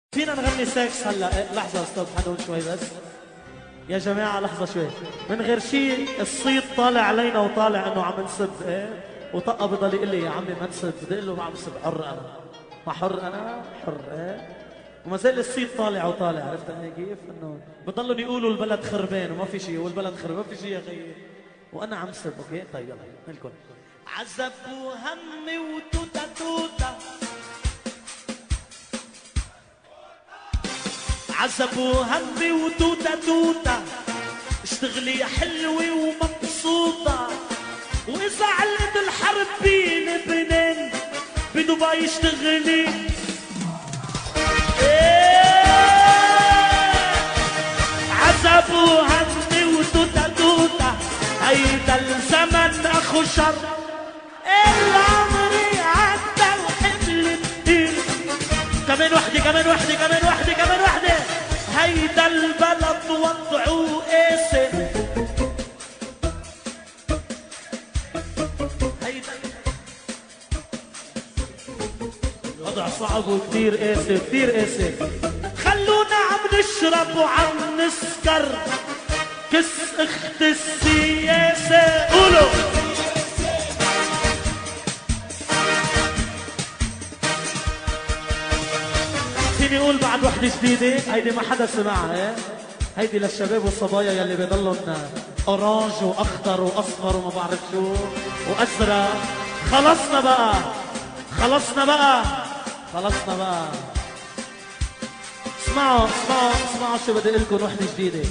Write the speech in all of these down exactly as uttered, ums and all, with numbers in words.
فينا نغني سكس هلا؟ لحظة استاذ حنون شوي بس يا جماعة، لحظة شوي من غير شيء. الصيت طالع علينا وطالع انه عم نسب ايه، وطقة بضل يقول لي يا عمي ما نسب، بدي اقول له ما عم نسب، حر انا، ما حر انا حر ايه، وما زال الصيت طالع وطالع. عرفت انا كيف؟ انه بضلوا يقولوا البلد خربان وما في شيء، والبلد خربان ما في شيء يا خيي، وانا عم سب. اوكي طيب يلا مالكم. عذب وهمي وتوتا توتا، عذب وهمي وتوتا توتا، اشتغلي يا حلوة ومبسوطة، وإذا علقت الحرب بين لبنان بدبي اشتغلي. ايه عذب وهمي وتوتا توتا، هيدا الزمن اخو شر، العمري عدى وحمل كتير. كمان وحدة كمان وحدة كمان وحدة كمان وحدة، هيدا البلد وضعه قاسي، هيدا وضع صعب وكتير قاسي كتير قاسي. خلونا عم نشرب وعم نسكر، كس اخت السياسة. قولوا فيني اقول بعد وحدة جديدة، هيدي ما حدا سمعها. ايه هيدي للشباب والصبايا يلي بضلن اورانج واخضر واصفر وما بعرف شو وازرق. خلصنا بقى خلصنا بقى خلصنا بقى. اسمعوا اسمعوا اسمعوا شو بدي اقول لكم وحدة جديدة.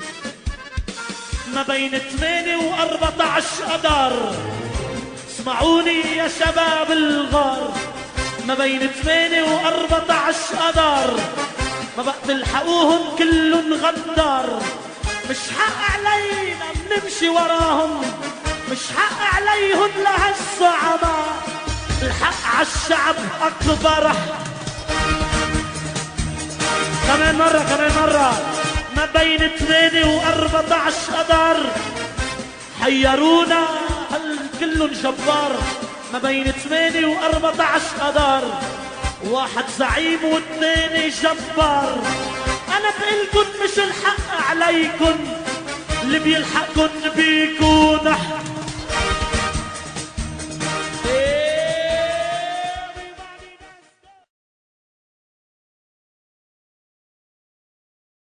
ما بين ثمانية وأربعة عشر اذار، اسمعوني يا شباب الغار، ما بين ثمانية وأربعة عشر اذار، ما بقى تلحقوهم كلهم غدار. مش حق علينا بنمشي وراهم، مش حق عليهم لهالزعماء، الحق عالشعب اكبر. كمان مرة كمان مرة. ما بين ثمانية وأربعة عشر اذار، حيرونا هل كلهم جبار. ما بين ثمانية وأربعة عشر اذار، واحد زعيم والثاني جبار. انا بقلكن مش الحق عليكن، اللي بيلحقكن بيكون